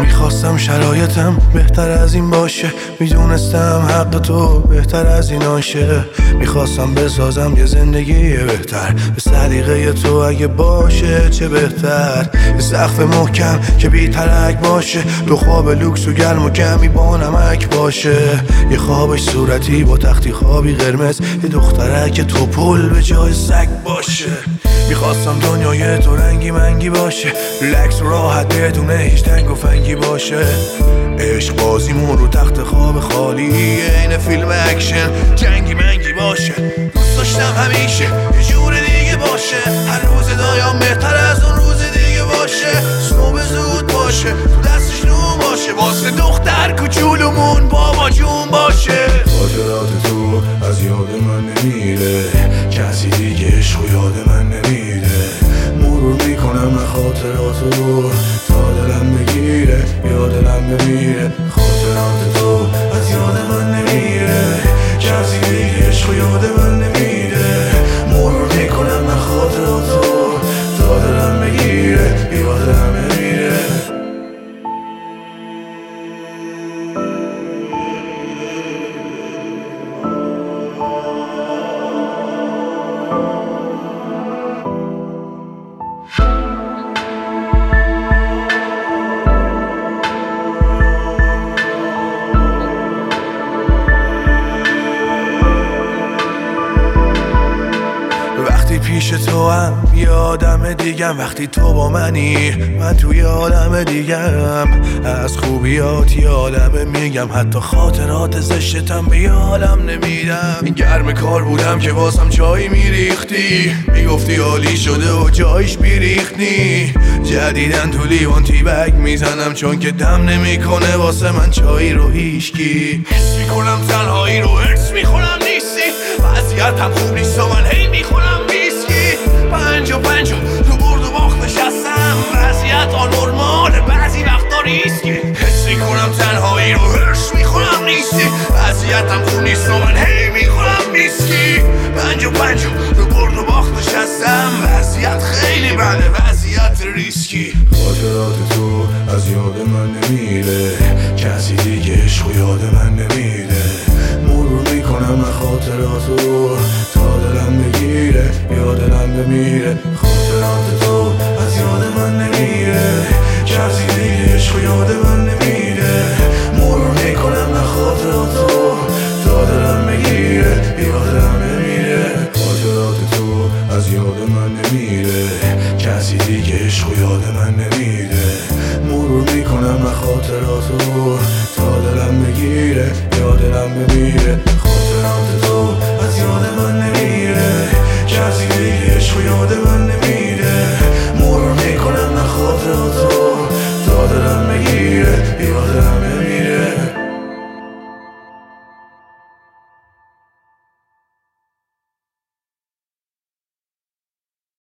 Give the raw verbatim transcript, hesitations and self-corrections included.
میخواستم شرایطم بهتر از این باشه، میدونستم حق تو بهتر از این آشه. میخواستم بسازم یه زندگی بهتر به سلیقه تو، اگه باشه چه بهتر. یه سقف محکم که بی ترک باشه، دو خواب لوکس و گرم و کمی با نمک باشه. یه خوابش صورتی با تختی خوابی قرمز، یه دخترک تو پل به جای سگ باشه. میخواستم دنیای تو رنگی منگی باشه، ریلکس و راحت بدون هیچ تنگ و فنگی باشه. عشق بازیمون رو تخت خواب خالی، این فیلم اکشن جنگی منگی باشه. دوست داشتم همیشه یه جور دیگه باشه، هر روز دایم بهتر از اون روز دیگه باشه. صبح زود باشه، تو دستش نون باشه، واسه دختر کوچولومون بابا جون باشه. خاطرات تو از یاد من نمیره، کسی دیگه عشق و یاد من نمیده. مرور میکنم من خاطراتو تا دلم بگیره یا دلم بمیره. خاطرات تو از یاد من نمیره، کسی دیگه عشق و یاد من نمیده. مرور میکنم من خاطراتو تا دلم بگیره یا دلم بمیره. وقتی پیش تو هم یه آدم دیگم، وقتی تو با منی من توی عالم دیگم. از خوبیات یه عالمه میگم، حتی خاطرات زشتم به یه عالم نمیدم. این گرم کار بودم که واسم چای میریختی، میگفتی عالی شده و جایش بیریختی. جدیدن تو لیوان تی بگ میزنم، چون که دم نمیکنه واسه من چای رو هیشکی. حس میکنم تنهایی رو حرس میخونم نیستی، وضعیتم خوب نیست و من هی میخونم ویسکی. پنج و پنج و تو برد و باخت نشستم، وضعیت آنورماله بعضی وقتا ریسکی. حس میکنم تنهایی رو هرش میخونم نیستی، وضعیتم خوب نیست و من هی میخونم ویسکی. پنج و پنج و تو برد و باخت نشستم، وضعیت خیلی بده، وضعیت ریسکی. خاطرات تو از یاد من نمیره، کسی دیگه عشق و یاد من نمیده. مرور میکنم من خاطراتو تا دلم بگیره یا دلم بمیره. خاطرات تو از یاد من نمیره، کسی دیگه عشق و یاد من نمیده. مرور میکنم من خاطراتو تا دلم بگیره یا دلم بمیره. خاطرات تو از یاد من نمیره، کسی دیگه عشق و یاد من نمیده. مرور میکنم من خاطراتو تا دلم بگیره یا دلم بمیره. خاطرات تو از یاد من نمیره، کسی دیگه عشق و یاد